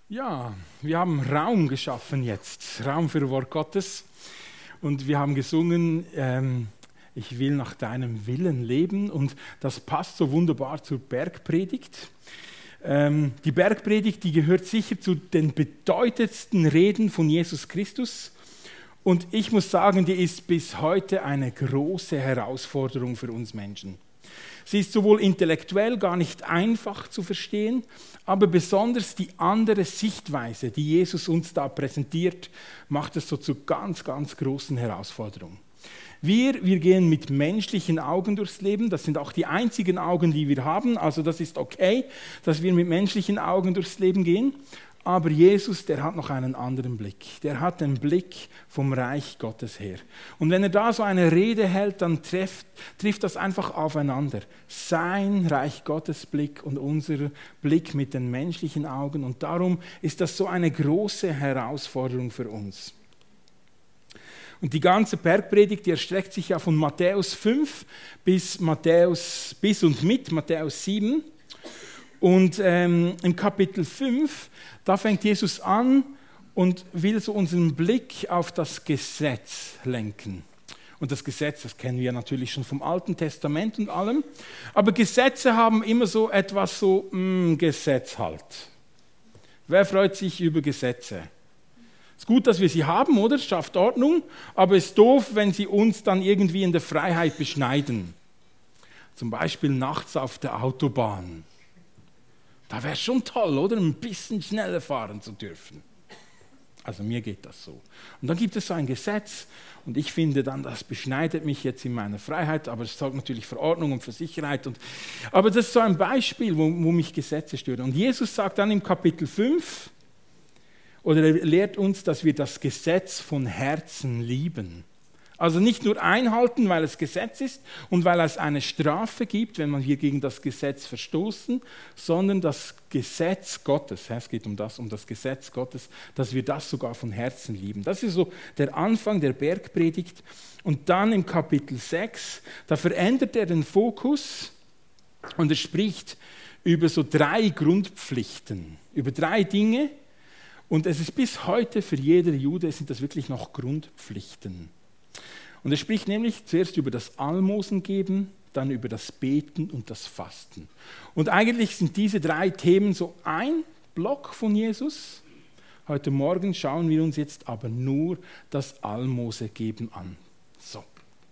Ja, wir haben Raum geschaffen jetzt, Raum für Wort Gottes. Und wir haben gesungen, ich will nach deinem Willen leben. Und das passt so wunderbar zur Bergpredigt. Die Bergpredigt, die gehört sicher zu den bedeutendsten Reden von Jesus Christus. Und ich muss sagen, die ist bis heute eine große Herausforderung für uns Menschen. Sie ist sowohl intellektuell gar nicht einfach zu verstehen, aber besonders die andere Sichtweise, die Jesus uns da präsentiert, macht es so zu ganz, ganz großen Herausforderungen. Wir gehen mit menschlichen Augen durchs Leben, das sind auch die einzigen Augen, die wir haben, also das ist okay, dass wir mit menschlichen Augen durchs Leben gehen. Aber Jesus, der hat noch einen anderen Blick. Der hat den Blick vom Reich Gottes her. Und wenn er da so eine Rede hält, dann trifft das einfach aufeinander. Sein Reich Gottes Blick und unser Blick mit den menschlichen Augen. Und darum ist das so eine große Herausforderung für uns. Und die ganze Bergpredigt, die erstreckt sich ja von Matthäus 5 bis und mit Matthäus 7. Und im Kapitel 5, da fängt Jesus an und will so unseren Blick auf das Gesetz lenken. Und das Gesetz, das kennen wir natürlich schon vom Alten Testament und allem. Aber Gesetze haben immer so etwas so, Gesetz halt. Wer freut sich über Gesetze? Es ist gut, dass wir sie haben, oder? Es schafft Ordnung. Aber es ist doof, wenn sie uns dann irgendwie in der Freiheit beschneiden. Zum Beispiel nachts auf der Autobahn. Da wäre es schon toll, oder? Ein bisschen schneller fahren zu dürfen. Also mir geht das so. Und dann gibt es so ein Gesetz und ich finde dann, das beschneidet mich jetzt in meiner Freiheit, aber es sorgt natürlich für Ordnung und für Sicherheit. Aber das ist so ein Beispiel, wo mich Gesetze stören. Und Jesus sagt dann im Kapitel 5, oder er lehrt uns, dass wir das Gesetz von Herzen lieben. Also nicht nur einhalten, weil es Gesetz ist und weil es eine Strafe gibt, wenn wir gegen das Gesetz verstoßen, sondern das Gesetz Gottes, es geht um das Gesetz Gottes, dass wir das sogar von Herzen lieben. Das ist so der Anfang der Bergpredigt. Und dann im Kapitel 6, da verändert er den Fokus und er spricht über so 3 Grundpflichten, über 3 Dinge. Und es ist bis heute für jeder Jude, sind das wirklich noch Grundpflichten. Und er spricht nämlich zuerst über das Almosen geben, dann über das Beten und das Fasten. Und eigentlich sind diese 3 Themen so ein Block von Jesus. Heute Morgen schauen wir uns jetzt aber nur das Almosengeben an. So,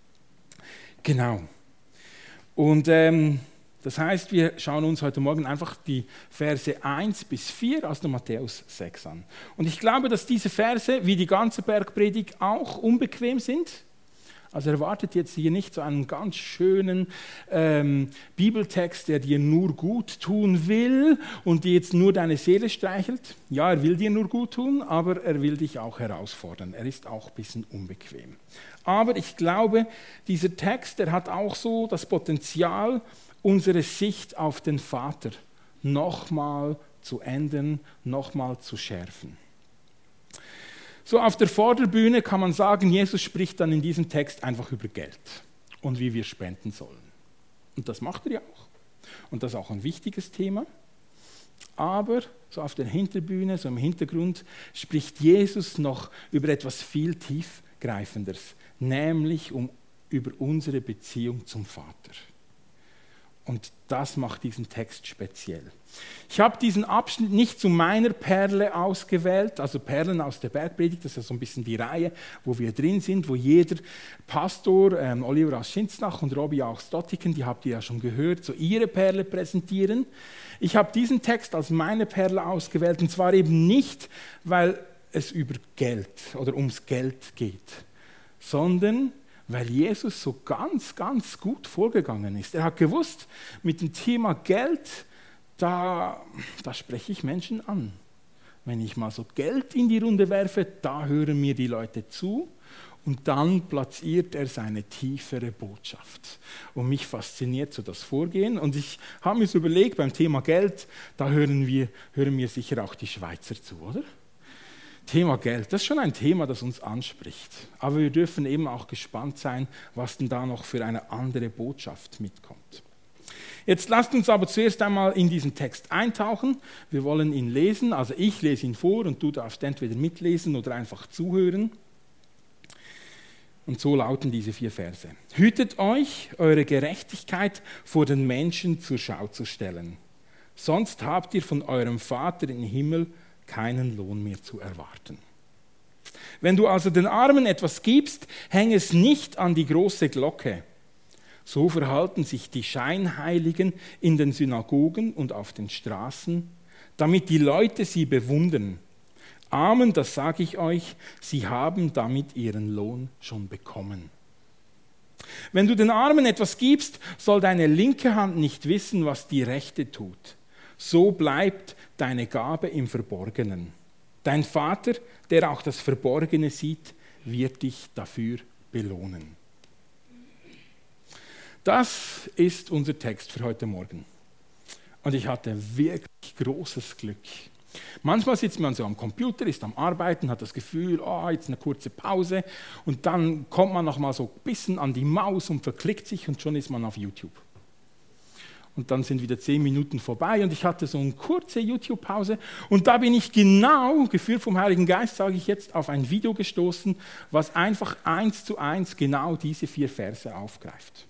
genau. Und das heißt, wir schauen uns heute Morgen einfach die Verse 1 bis 4 aus der Matthäus 6 an. Und ich glaube, dass diese Verse, wie die ganze Bergpredigt, auch unbequem sind. Also erwartet jetzt hier nicht so einen ganz schönen Bibeltext, der dir nur gut tun will und dir jetzt nur deine Seele streichelt. Ja, er will dir nur gut tun, aber er will dich auch herausfordern. Er ist auch ein bisschen unbequem. Aber ich glaube, dieser Text, der hat auch so das Potenzial, unsere Sicht auf den Vater nochmal zu ändern, nochmal zu schärfen. So auf der Vorderbühne kann man sagen, Jesus spricht dann in diesem Text einfach über Geld und wie wir spenden sollen. Und das macht er ja auch. Und das ist auch ein wichtiges Thema. Aber so auf der Hinterbühne, so im Hintergrund, spricht Jesus noch über etwas viel tiefgreifenderes, nämlich über unsere Beziehung zum Vater. Und das macht diesen Text speziell. Ich habe diesen Abschnitt nicht zu meiner Perle ausgewählt, also Perlen aus der Bergpredigt, das ist ja so ein bisschen die Reihe, wo wir drin sind, wo jeder Pastor, Oliver aus Schinznach und Robby aus Dottiken, die habt ihr ja schon gehört, so ihre Perle präsentieren. Ich habe diesen Text als meine Perle ausgewählt und zwar eben nicht, weil es über Geld oder ums Geld geht, sondern weil Jesus so ganz, ganz gut vorgegangen ist. Er hat gewusst, mit dem Thema Geld, da spreche ich Menschen an. Wenn ich mal so Geld in die Runde werfe, da hören mir die Leute zu und dann platziert er seine tiefere Botschaft. Und mich fasziniert so das Vorgehen. Und ich habe mir so überlegt, beim Thema Geld, da hören mir sicher auch die Schweizer zu, oder? Thema Geld, das ist schon ein Thema, das uns anspricht. Aber wir dürfen eben auch gespannt sein, was denn da noch für eine andere Botschaft mitkommt. Jetzt lasst uns aber zuerst einmal in diesen Text eintauchen. Wir wollen ihn lesen, also ich lese ihn vor und du darfst entweder mitlesen oder einfach zuhören. Und so lauten diese 4 Verse. Hütet euch, eure Gerechtigkeit vor den Menschen zur Schau zu stellen. Sonst habt ihr von eurem Vater im Himmel keinen Lohn mehr zu erwarten. Wenn du also den Armen etwas gibst, häng es nicht an die große Glocke. So verhalten sich die Scheinheiligen in den Synagogen und auf den Straßen, damit die Leute sie bewundern. Amen, das sage ich euch, sie haben damit ihren Lohn schon bekommen. Wenn du den Armen etwas gibst, soll deine linke Hand nicht wissen, was die rechte tut. So bleibt deine Gabe im Verborgenen. Dein Vater, der auch das Verborgene sieht, wird dich dafür belohnen. Das ist unser Text für heute Morgen. Und ich hatte wirklich großes Glück. Manchmal sitzt man so am Computer, ist am Arbeiten, hat das Gefühl, jetzt eine kurze Pause und dann kommt man noch mal so ein bisschen an die Maus und verklickt sich und schon ist man auf YouTube. Und dann sind wieder 10 Minuten vorbei und ich hatte so eine kurze YouTube-Pause und da bin ich genau, geführt vom Heiligen Geist, sage ich jetzt, auf ein Video gestoßen, was einfach 1:1 genau diese 4 Verse aufgreift.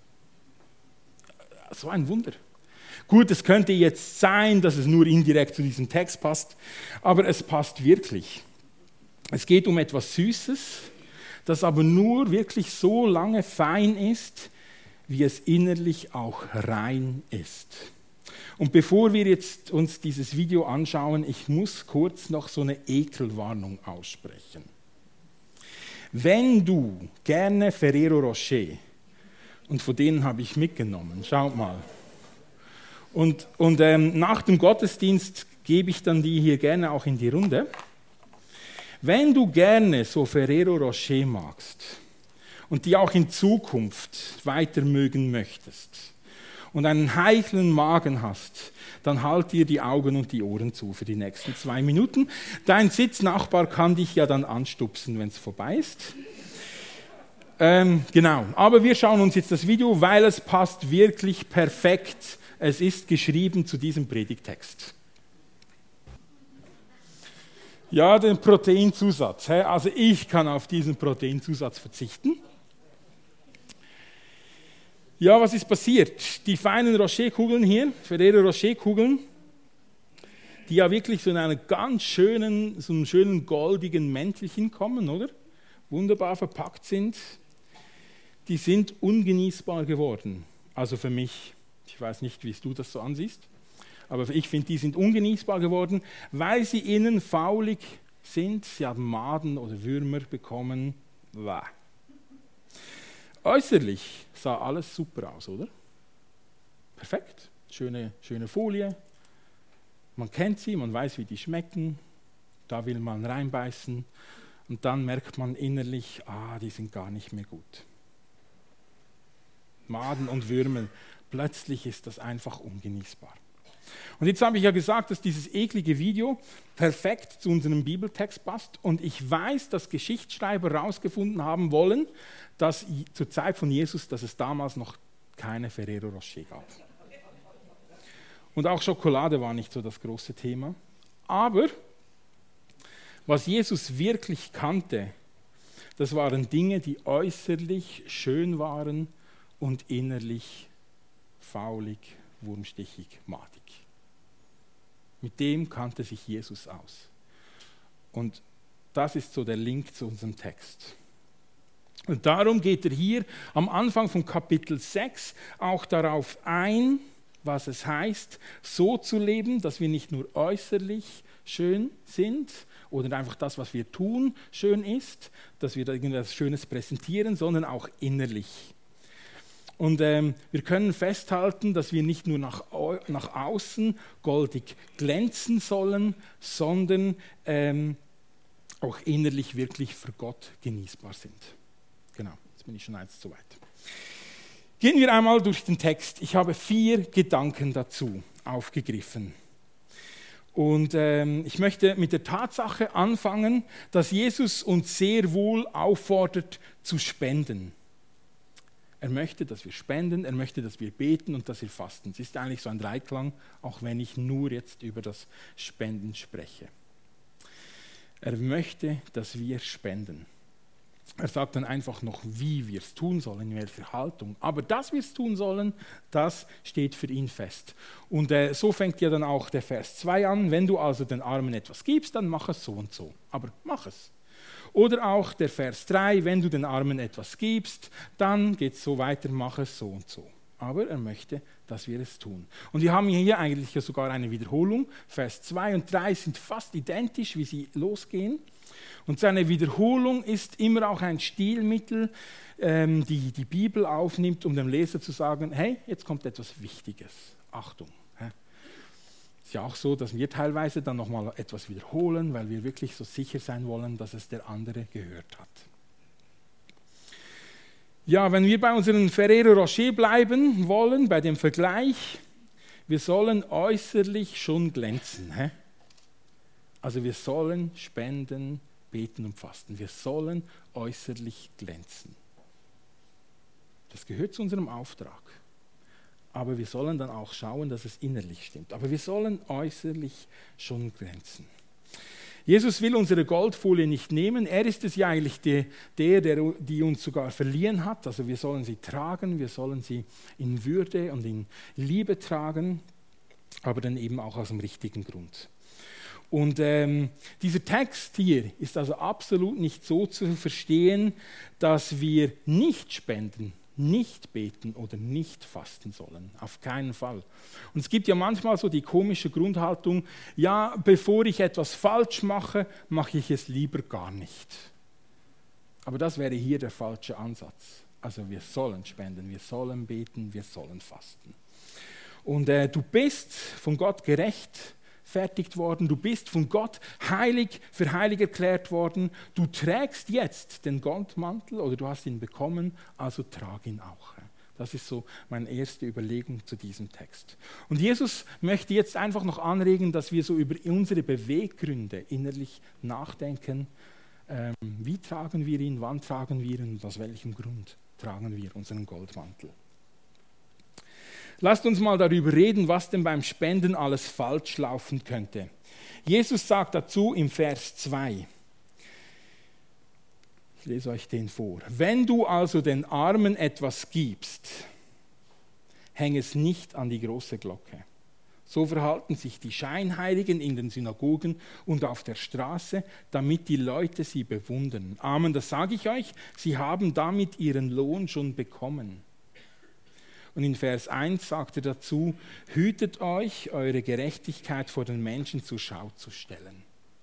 So ein Wunder. Gut, es könnte jetzt sein, dass es nur indirekt zu diesem Text passt, aber es passt wirklich. Es geht um etwas Süßes, das aber nur wirklich so lange fein ist, wie es innerlich auch rein ist. Und bevor wir jetzt uns dieses Video anschauen, ich muss kurz noch so eine Ekelwarnung aussprechen. Wenn du gerne Ferrero Rocher, und von denen habe ich mitgenommen, schaut mal, und nach dem Gottesdienst gebe ich dann die hier gerne auch in die Runde. Wenn du gerne so Ferrero Rocher magst und die auch in Zukunft weiter mögen möchtest und einen heiklen Magen hast, dann halt dir die Augen und die Ohren zu für die nächsten 2 Minuten. Dein Sitznachbar kann dich ja dann anstupsen, wenn es vorbei ist. Genau, aber wir schauen uns jetzt das Video, weil es passt wirklich perfekt. Es ist geschrieben zu diesem Predigtext. Ja, den Proteinzusatz. Also ich kann auf diesen Proteinzusatz verzichten. Ja, was ist passiert? Die feinen Rocherkugeln hier, Ferrero Rocher-Kugeln, die ja wirklich so in einer ganz schönen, so einem schönen goldigen Mäntelchen kommen, oder? Wunderbar verpackt sind. Die sind ungenießbar geworden. Also für mich. Ich weiß nicht, wie du das so ansiehst, aber ich finde, die sind ungenießbar geworden, weil sie innen faulig sind. Sie haben Maden oder Würmer bekommen. Bäh. Äußerlich sah alles super aus, oder? Perfekt. Schöne Folie. Man kennt sie, man weiß, wie die schmecken. Da will man reinbeißen. Und dann merkt man innerlich, die sind gar nicht mehr gut. Maden und Würmer. Plötzlich ist das einfach ungenießbar. Und jetzt habe ich ja gesagt, dass dieses eklige Video perfekt zu unserem Bibeltext passt. Und ich weiß, dass Geschichtsschreiber herausgefunden haben wollen, dass zur Zeit von Jesus, dass es damals noch keine Ferrero Rocher gab. Und auch Schokolade war nicht so das große Thema. Aber was Jesus wirklich kannte, das waren Dinge, die äußerlich schön waren und innerlich faulig, wurmstichig, madig. Mit dem kannte sich Jesus aus. Und das ist so der Link zu unserem Text. Und darum geht er hier am Anfang von Kapitel 6 auch darauf ein, was es heißt, so zu leben, dass wir nicht nur äußerlich schön sind oder einfach das, was wir tun, schön ist, dass wir da irgendwas Schönes präsentieren, sondern auch innerlich. Und wir können festhalten, dass wir nicht nur nach außen goldig glänzen sollen, sondern auch innerlich wirklich für Gott genießbar sind. Genau, jetzt bin ich schon eins zu weit. Gehen wir einmal durch den Text. Ich habe 4 Gedanken dazu aufgegriffen. Und ich möchte mit der Tatsache anfangen, dass Jesus uns sehr wohl auffordert zu spenden. Er möchte, dass wir spenden, er möchte, dass wir beten und dass wir fasten. Es ist eigentlich so ein Dreiklang, auch wenn ich nur jetzt über das Spenden spreche. Er möchte, dass wir spenden. Er sagt dann einfach noch, wie wir es tun sollen, in welcher Haltung. Aber dass wir es tun sollen, das steht für ihn fest. Und so fängt ja dann auch der Vers 2 an. Wenn du also den Armen etwas gibst, dann mach es so und so. Aber mach es. Oder auch der Vers 3, wenn du den Armen etwas gibst, dann geht es so weiter, mach es so und so. Aber er möchte, dass wir es tun. Und wir haben hier eigentlich sogar eine Wiederholung. Vers 2 und 3 sind fast identisch, wie sie losgehen. Und seine Wiederholung ist immer auch ein Stilmittel, die die Bibel aufnimmt, um dem Leser zu sagen, hey, jetzt kommt etwas Wichtiges. Achtung. Es ist ja auch so, dass wir teilweise dann nochmal etwas wiederholen, weil wir wirklich so sicher sein wollen, dass es der andere gehört hat. Ja, wenn wir bei unserem Ferrero Rocher bleiben wollen, bei dem Vergleich, wir sollen äußerlich schon glänzen. Also wir sollen spenden, beten und fasten. Wir sollen äußerlich glänzen. Das gehört zu unserem Auftrag. Aber wir sollen dann auch schauen, dass es innerlich stimmt. Aber wir sollen äußerlich schon glänzen. Jesus will unsere Goldfolie nicht nehmen. Er ist es ja eigentlich die uns sogar verliehen hat. Also wir sollen sie tragen, wir sollen sie in Würde und in Liebe tragen, aber dann eben auch aus dem richtigen Grund. Und dieser Text hier ist also absolut nicht so zu verstehen, dass wir nicht spenden, nicht beten oder nicht fasten sollen. Auf keinen Fall. Und es gibt ja manchmal so die komische Grundhaltung, ja, bevor ich etwas falsch mache, mache ich es lieber gar nicht. Aber das wäre hier der falsche Ansatz. Also wir sollen spenden, wir sollen beten, wir sollen fasten. Und du bist von Gott gerechtfertigt worden, du bist von Gott für heilig erklärt worden, du trägst jetzt den Goldmantel oder du hast ihn bekommen, also trag ihn auch. Das ist so meine erste Überlegung zu diesem Text. Und Jesus möchte jetzt einfach noch anregen, dass wir so über unsere Beweggründe innerlich nachdenken. Wie tragen wir ihn, wann tragen wir ihn und aus welchem Grund tragen wir unseren Goldmantel? Lasst uns mal darüber reden, was denn beim Spenden alles falsch laufen könnte. Jesus sagt dazu im Vers 2, ich lese euch den vor, wenn du also den Armen etwas gibst, häng es nicht an die große Glocke. So verhalten sich die Scheinheiligen in den Synagogen und auf der Straße, damit die Leute sie bewundern. Amen, das sage ich euch, sie haben damit ihren Lohn schon bekommen. Und in Vers 1 sagt er dazu, hütet euch, eure Gerechtigkeit vor den Menschen zur Schau zu stellen.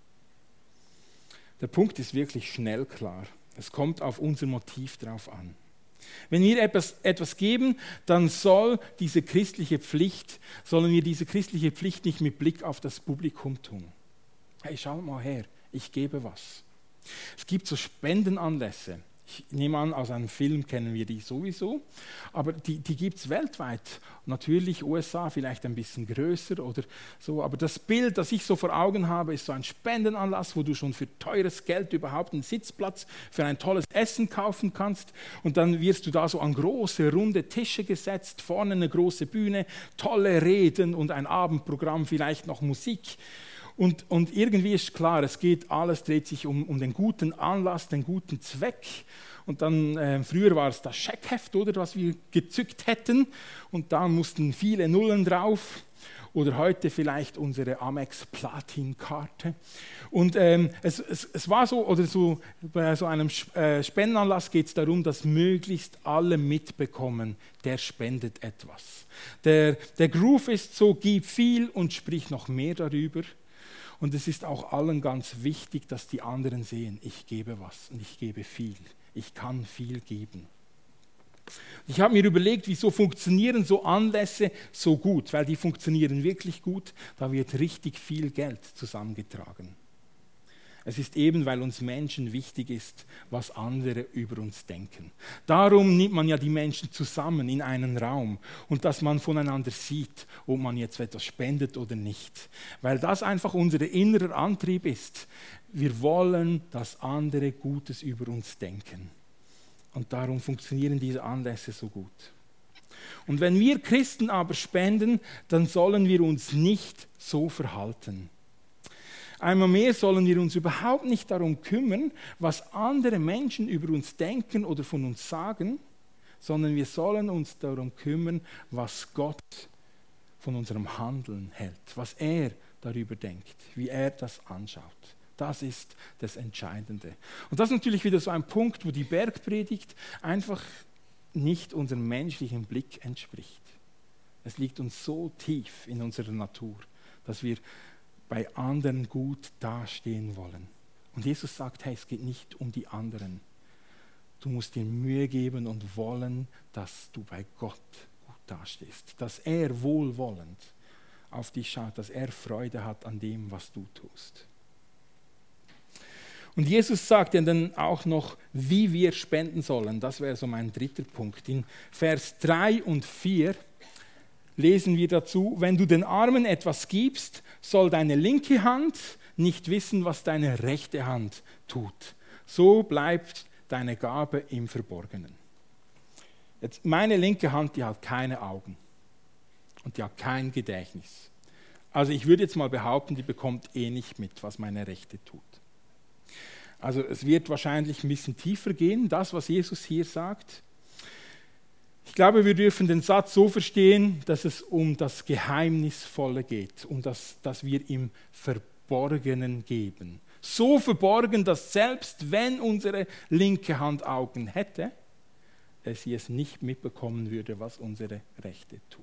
Der Punkt ist wirklich schnell klar. Es kommt auf unser Motiv drauf an. Wenn wir etwas geben, dann sollen wir diese christliche Pflicht nicht mit Blick auf das Publikum tun. Hey, schau mal her, ich gebe was. Es gibt so Spendenanlässe. Ich nehme an, aus einem Film kennen wir die sowieso, aber die gibt es weltweit. Natürlich USA vielleicht ein bisschen größer oder so, aber das Bild, das ich so vor Augen habe, ist so ein Spendenanlass, wo du schon für teures Geld überhaupt einen Sitzplatz für ein tolles Essen kaufen kannst und dann wirst du da so an große, runde Tische gesetzt, vorne eine große Bühne, tolle Reden und ein Abendprogramm, vielleicht noch Musik. Und irgendwie ist klar, alles dreht sich um den guten Anlass, den guten Zweck. Und dann, früher war es das Scheckheft, oder, was wir gezückt hätten. Und da mussten viele Nullen drauf. Oder heute vielleicht unsere Amex Platin-Karte. Und es war so, oder so, bei so einem Spendenanlass geht es darum, dass möglichst alle mitbekommen, der spendet etwas. Der Groove ist so, gib viel und sprich noch mehr darüber. Und es ist auch allen ganz wichtig, dass die anderen sehen, ich gebe was und ich gebe viel. Ich kann viel geben. Ich habe mir überlegt, wieso funktionieren so Anlässe so gut, weil die funktionieren wirklich gut, da wird richtig viel Geld zusammengetragen. Es ist eben, weil uns Menschen wichtig ist, was andere über uns denken. Darum nimmt man ja die Menschen zusammen in einen Raum und dass man voneinander sieht, ob man jetzt etwas spendet oder nicht. Weil das einfach unser innerer Antrieb ist. Wir wollen, dass andere Gutes über uns denken. Und darum funktionieren diese Anlässe so gut. Und wenn wir Christen aber spenden, dann sollen wir uns nicht so verhalten. Einmal mehr sollen wir uns überhaupt nicht darum kümmern, was andere Menschen über uns denken oder von uns sagen, sondern wir sollen uns darum kümmern, was Gott von unserem Handeln hält, was er darüber denkt, wie er das anschaut. Das ist das Entscheidende. Und das ist natürlich wieder so ein Punkt, wo die Bergpredigt einfach nicht unserem menschlichen Blick entspricht. Es liegt uns so tief in unserer Natur, dass wir bei anderen gut dastehen wollen. Und Jesus sagt, hey, es geht nicht um die anderen. Du musst dir Mühe geben und wollen, dass du bei Gott gut dastehst. Dass er wohlwollend auf dich schaut, dass er Freude hat an dem, was du tust. Und Jesus sagt ja dann auch noch, wie wir spenden sollen. Das wäre so mein dritter Punkt. In Vers 3 und 4 lesen wir dazu, wenn du den Armen etwas gibst, soll deine linke Hand nicht wissen, was deine rechte Hand tut. So bleibt deine Gabe im Verborgenen. Jetzt, meine linke Hand, die hat keine Augen und die hat kein Gedächtnis. Also ich würde jetzt mal behaupten, die bekommt nicht mit, was meine rechte tut. Also es wird wahrscheinlich ein bisschen tiefer gehen, das, was Jesus hier sagt. Ich glaube, wir dürfen den Satz so verstehen, dass es um das Geheimnisvolle geht, um das, dass wir im Verborgenen geben. So verborgen, dass selbst wenn unsere linke Hand Augen hätte, sie es nicht mitbekommen würde, was unsere rechte tut.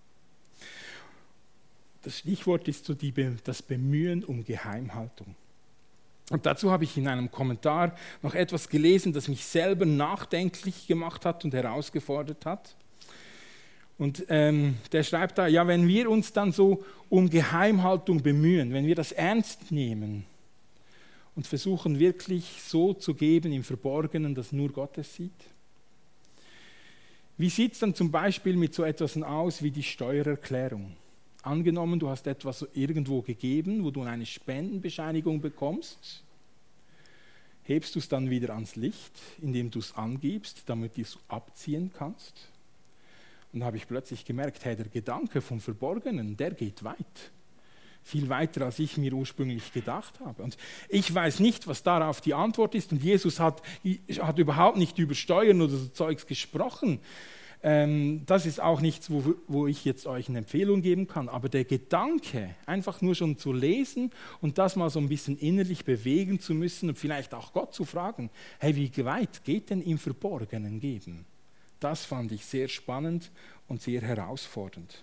Das Stichwort ist so das Bemühen um Geheimhaltung. Und dazu habe ich in einem Kommentar noch etwas gelesen, das mich selber nachdenklich gemacht hat und herausgefordert hat. Und der schreibt da, ja, wenn wir uns dann so um Geheimhaltung bemühen, wenn wir das ernst nehmen und versuchen wirklich so zu geben im Verborgenen, dass nur Gott es sieht. Wie sieht es dann zum Beispiel mit so etwas aus wie die Steuererklärung? Angenommen, du hast etwas irgendwo gegeben, wo du eine Spendenbescheinigung bekommst, hebst du es dann wieder ans Licht, indem du es angibst, damit du es abziehen kannst. Und da habe ich plötzlich gemerkt, hey, der Gedanke vom Verborgenen, der geht weit. Viel weiter, als ich mir ursprünglich gedacht habe. Und ich weiß nicht, was darauf die Antwort ist. Und Jesus hat überhaupt nicht über Steuern oder so Zeugs gesprochen. Das ist auch nichts, wo ich jetzt euch eine Empfehlung geben kann. Aber der Gedanke, einfach nur schon zu lesen und das mal so ein bisschen innerlich bewegen zu müssen und vielleicht auch Gott zu fragen, hey, wie weit geht denn im Verborgenen geben? Das fand ich sehr spannend und sehr herausfordernd.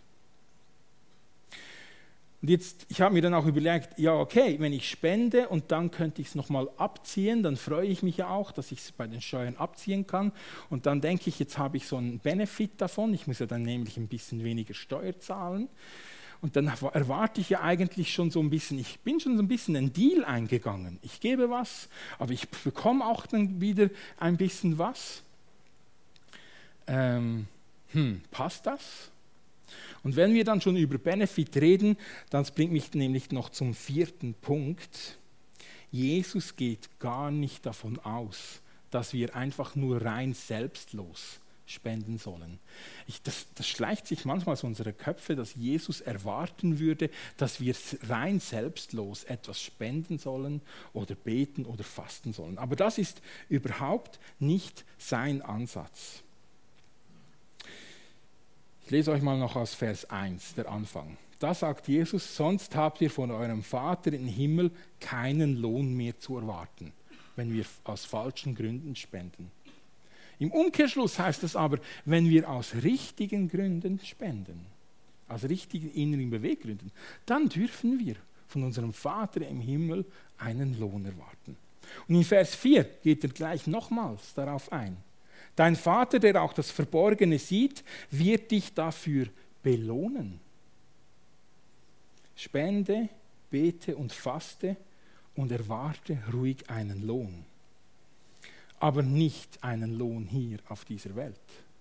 Und jetzt, ich habe mir dann auch überlegt, ja okay, wenn ich spende und dann könnte ich es nochmal abziehen, dann freue ich mich ja auch, dass ich es bei den Steuern abziehen kann. Und dann denke ich, jetzt habe ich so einen Benefit davon, ich muss ja dann nämlich ein bisschen weniger Steuer zahlen. Und dann erwarte ich ja eigentlich schon so ein bisschen, ich bin schon so ein bisschen einen Deal eingegangen. Ich gebe was, aber ich bekomme auch dann wieder ein bisschen was. Passt das? Und wenn wir dann schon über Benefit reden, das bringt mich nämlich noch zum vierten Punkt. Jesus geht gar nicht davon aus, dass wir einfach nur rein selbstlos spenden sollen. Das schleicht sich manchmal so in unsere Köpfe, dass Jesus erwarten würde, dass wir rein selbstlos etwas spenden sollen oder beten oder fasten sollen. Aber das ist überhaupt nicht sein Ansatz. Ich lese euch mal noch aus Vers 1, der Anfang. Da sagt Jesus, sonst habt ihr von eurem Vater im Himmel keinen Lohn mehr zu erwarten, wenn wir aus falschen Gründen spenden. Im Umkehrschluss heißt es aber, wenn wir aus richtigen Gründen spenden, aus richtigen inneren Beweggründen, dann dürfen wir von unserem Vater im Himmel einen Lohn erwarten. Und in Vers 4 geht er gleich nochmals darauf ein. Dein Vater, der auch das Verborgene sieht, wird dich dafür belohnen. Spende, bete und faste und erwarte ruhig einen Lohn. Aber nicht einen Lohn hier auf dieser Welt,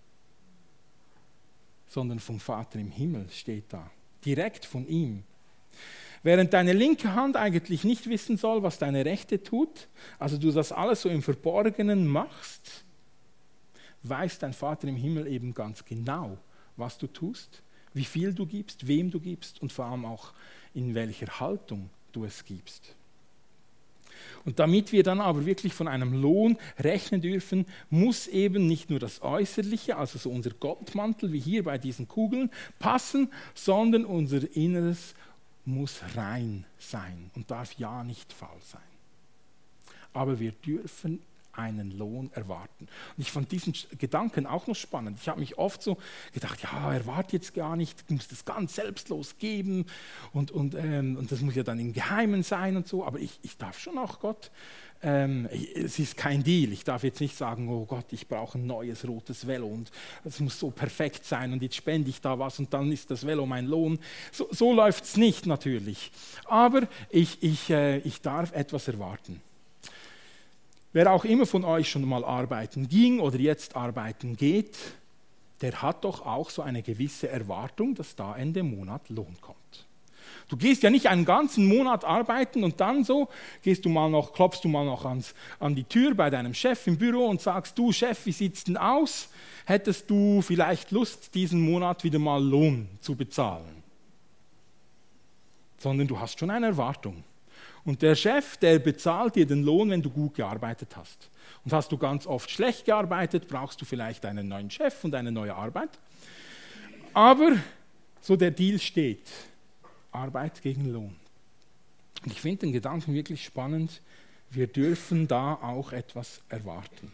sondern vom Vater im Himmel steht da, direkt von ihm. Während deine linke Hand eigentlich nicht wissen soll, was deine rechte tut, also du das alles so im Verborgenen machst, weiß dein Vater im Himmel eben ganz genau, was du tust, wie viel du gibst, wem du gibst und vor allem auch in welcher Haltung du es gibst. Und damit wir dann aber wirklich von einem Lohn rechnen dürfen, muss eben nicht nur das Äußerliche, also so unser Goldmantel wie hier bei diesen Kugeln, passen, sondern unser Inneres muss rein sein und darf ja nicht faul sein. Aber wir dürfen einen Lohn erwarten. Und ich fand diesen Gedanken auch noch spannend. Ich habe mich oft so gedacht, ja, erwarte jetzt gar nicht, du musst das ganz selbstlos geben und das muss ja dann im Geheimen sein und so, aber ich darf schon auch Gott, es ist kein Deal, ich darf jetzt nicht sagen, oh Gott, ich brauche ein neues rotes Velo und es muss so perfekt sein und jetzt spende ich da was und dann ist das Velo mein Lohn. So läuft es nicht natürlich, aber ich darf etwas erwarten. Wer auch immer von euch schon mal arbeiten ging oder jetzt arbeiten geht, der hat doch auch so eine gewisse Erwartung, dass da Ende Monat Lohn kommt. Du gehst ja nicht einen ganzen Monat arbeiten und dann so klopfst du mal noch an die Tür bei deinem Chef im Büro und sagst, du Chef, wie sieht es denn aus? Hättest du vielleicht Lust, diesen Monat wieder mal Lohn zu bezahlen? Sondern du hast schon eine Erwartung. Und der Chef, der bezahlt dir den Lohn, wenn du gut gearbeitet hast. Und hast du ganz oft schlecht gearbeitet, brauchst du vielleicht einen neuen Chef und eine neue Arbeit. Aber so der Deal steht, Arbeit gegen Lohn. Und ich finde den Gedanken wirklich spannend, wir dürfen da auch etwas erwarten.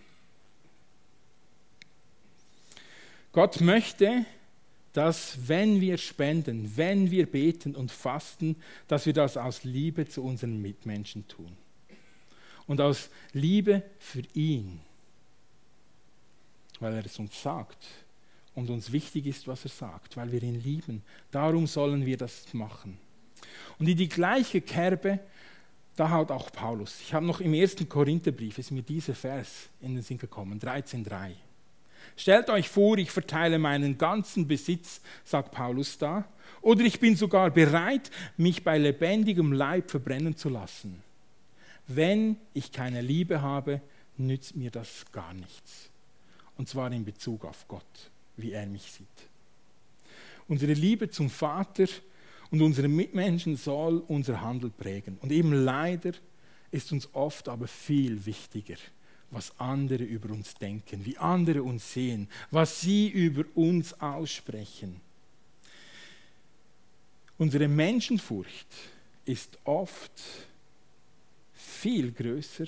Gott möchte, dass wenn wir spenden, wenn wir beten und fasten, dass wir das aus Liebe zu unseren Mitmenschen tun. Und aus Liebe für ihn, weil er es uns sagt und uns wichtig ist, was er sagt, weil wir ihn lieben. Darum sollen wir das machen. Und in die gleiche Kerbe, da haut auch Paulus. Ich habe noch im 1. Korintherbrief, ist mir dieser Vers in den Sinn gekommen, 13,3. Stellt euch vor, ich verteile meinen ganzen Besitz, sagt Paulus da, oder ich bin sogar bereit, mich bei lebendigem Leib verbrennen zu lassen. Wenn ich keine Liebe habe, nützt mir das gar nichts. Und zwar in Bezug auf Gott, wie er mich sieht. Unsere Liebe zum Vater und unsere Mitmenschen soll unser Handeln prägen. Und eben leider ist uns oft aber viel wichtiger, was andere über uns denken, wie andere uns sehen, was sie über uns aussprechen. Unsere Menschenfurcht ist oft viel größer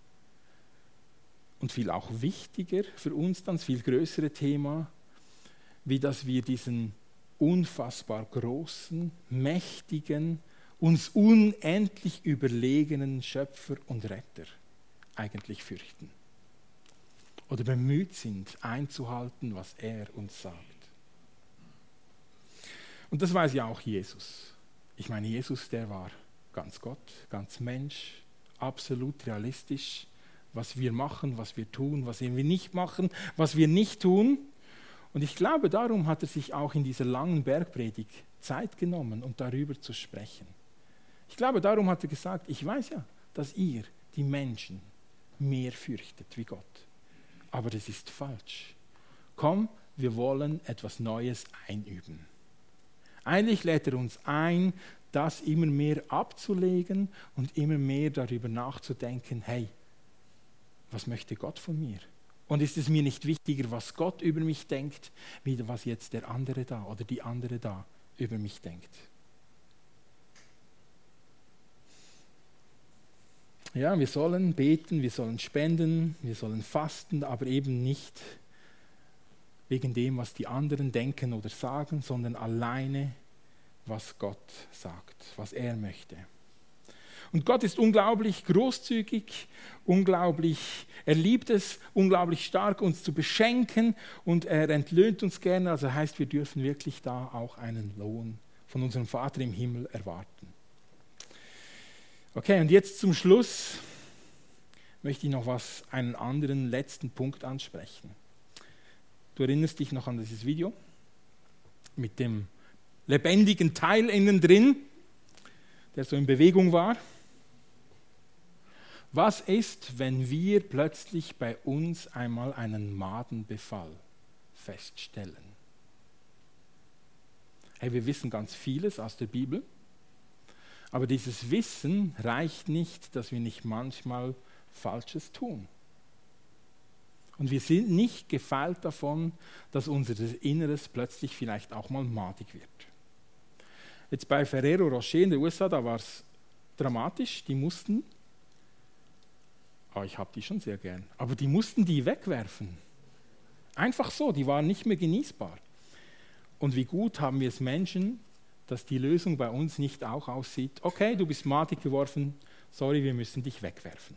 und viel auch wichtiger für uns, dann das viel größere Thema, wie dass wir diesen unfassbar großen, mächtigen, uns unendlich überlegenen Schöpfer und Retter eigentlich fürchten oder bemüht sind, einzuhalten, was er uns sagt. Und das weiß ja auch Jesus. Ich meine, Jesus, der war ganz Gott, ganz Mensch, absolut realistisch, was wir machen, was wir tun, was wir nicht machen, was wir nicht tun. Und ich glaube, darum hat er sich auch in dieser langen Bergpredigt Zeit genommen, um darüber zu sprechen. Ich glaube, darum hat er gesagt, ich weiß ja, dass ihr, die Menschen, mehr fürchtet wie Gott. Aber das ist falsch. Komm, wir wollen etwas Neues einüben. Eigentlich lädt er uns ein, das immer mehr abzulegen und immer mehr darüber nachzudenken, hey, was möchte Gott von mir? Und ist es mir nicht wichtiger, was Gott über mich denkt, wie was jetzt der andere da oder die andere da über mich denkt? Ja, wir sollen beten, wir sollen spenden, wir sollen fasten, aber eben nicht wegen dem, was die anderen denken oder sagen, sondern alleine, was Gott sagt, was er möchte. Und Gott ist unglaublich großzügig, er liebt es unglaublich stark, uns zu beschenken und er entlöhnt uns gerne. Also heißt, wir dürfen wirklich da auch einen Lohn von unserem Vater im Himmel erwarten. Okay, und jetzt zum Schluss möchte ich noch einen anderen letzten Punkt ansprechen. Du erinnerst dich noch an dieses Video mit dem lebendigen Teil innen drin, der so in Bewegung war. Was ist, wenn wir plötzlich bei uns einmal einen Madenbefall feststellen? Hey, wir wissen ganz vieles aus der Bibel, aber dieses Wissen reicht nicht, dass wir nicht manchmal Falsches tun. Und wir sind nicht gefeit davon, dass unser Inneres plötzlich vielleicht auch mal madig wird. Jetzt bei Ferrero Rocher in den USA, da war es dramatisch, die mussten, ich habe die schon sehr gern, aber die mussten die wegwerfen. Einfach so, die waren nicht mehr genießbar. Und wie gut haben wir es Menschen, dass die Lösung bei uns nicht auch aussieht, okay, du bist madig geworfen, sorry, wir müssen dich wegwerfen.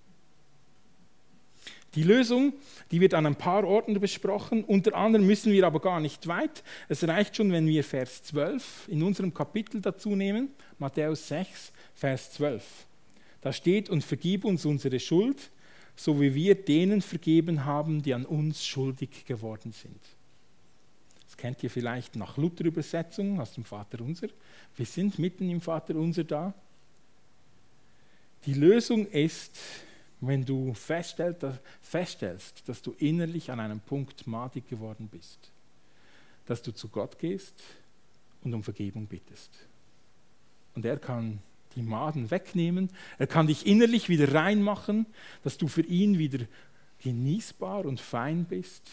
Die Lösung, die wird an ein paar Orten besprochen, unter anderem müssen wir aber gar nicht weit. Es reicht schon, wenn wir Vers 12 in unserem Kapitel dazu nehmen, Matthäus 6, Vers 12. Da steht, und vergib uns unsere Schuld, so wie wir denen vergeben haben, die an uns schuldig geworden sind. Das kennt ihr vielleicht nach Luther-Übersetzung aus dem Vaterunser. Wir sind mitten im Vaterunser da. Die Lösung ist, wenn du feststellst, dass du innerlich an einem Punkt madig geworden bist, dass du zu Gott gehst und um Vergebung bittest. Und er kann die Maden wegnehmen, er kann dich innerlich wieder reinmachen, dass du für ihn wieder genießbar und fein bist.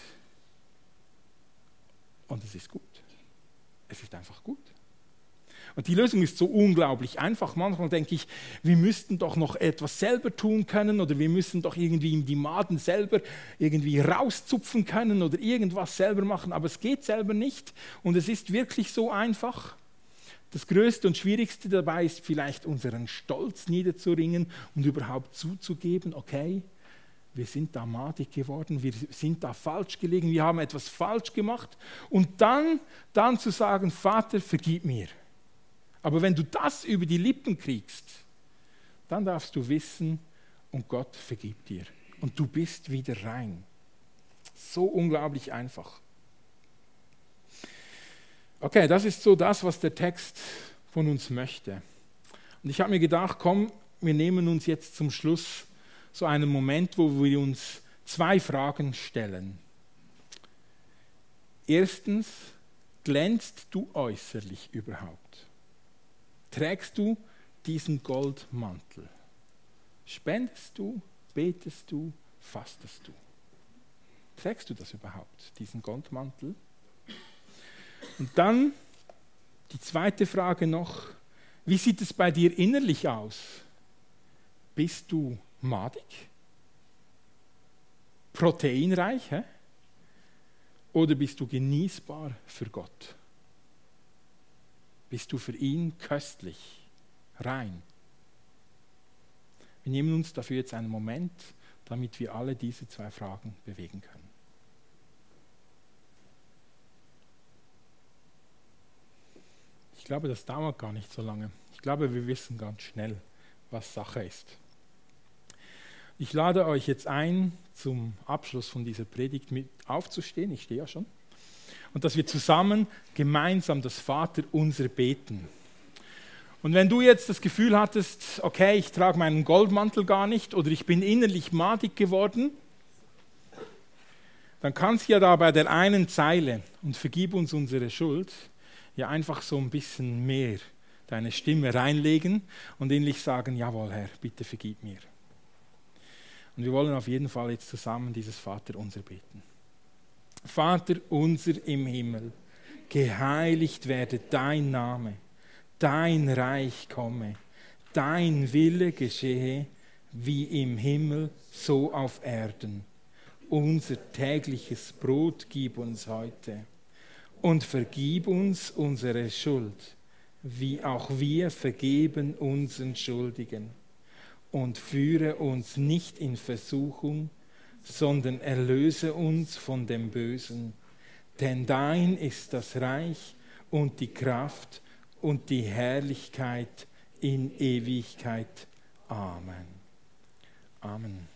Und es ist gut. Es ist einfach gut. Und die Lösung ist so unglaublich einfach. Manchmal denke ich, wir müssten doch noch etwas selber tun können oder wir müssen doch irgendwie die Maden selber irgendwie rauszupfen können oder irgendwas selber machen, aber es geht selber nicht und es ist wirklich so einfach. Das Größte und Schwierigste dabei ist vielleicht unseren Stolz niederzuringen und überhaupt zuzugeben, okay, wir sind da madig geworden, wir sind da falsch gelegen, wir haben etwas falsch gemacht und dann zu sagen, Vater, vergib mir. Aber wenn du das über die Lippen kriegst, dann darfst du wissen, und Gott vergibt dir. Und du bist wieder rein. So unglaublich einfach. Okay, das ist so das, was der Text von uns möchte. Und ich habe mir gedacht, komm, wir nehmen uns jetzt zum Schluss so einen Moment, wo wir uns 2 Fragen stellen. Erstens, glänzt du äußerlich überhaupt? Trägst du diesen Goldmantel? Spendest du, betest du, fastest du? Trägst du das überhaupt, diesen Goldmantel? Und dann die zweite Frage noch, wie sieht es bei dir innerlich aus? Bist du madig? Proteinreich? Oder bist du genießbar für Gott? Bist du für ihn köstlich, rein? Wir nehmen uns dafür jetzt einen Moment, damit wir alle diese 2 Fragen bewegen können. Ich glaube, das dauert gar nicht so lange. Ich glaube, wir wissen ganz schnell, was Sache ist. Ich lade euch jetzt ein, zum Abschluss von dieser Predigt mit aufzustehen. Ich stehe ja schon. Und dass wir zusammen gemeinsam das Vaterunser beten. Und wenn du jetzt das Gefühl hattest, okay, ich trage meinen Goldmantel gar nicht oder ich bin innerlich madig geworden, dann kannst du ja da bei der einen Zeile und vergib uns unsere Schuld, ja einfach so ein bisschen mehr deine Stimme reinlegen und innerlich sagen, jawohl Herr, bitte vergib mir. Und wir wollen auf jeden Fall jetzt zusammen dieses Vaterunser beten. Vater unser im Himmel, geheiligt werde dein Name, dein Reich komme, dein Wille geschehe, wie im Himmel, so auf Erden. Unser tägliches Brot gib uns heute und vergib uns unsere Schuld, wie auch wir vergeben unseren Schuldigen. Und führe uns nicht in Versuchung, sondern erlöse uns von dem Bösen. Denn dein ist das Reich und die Kraft und die Herrlichkeit in Ewigkeit. Amen. Amen.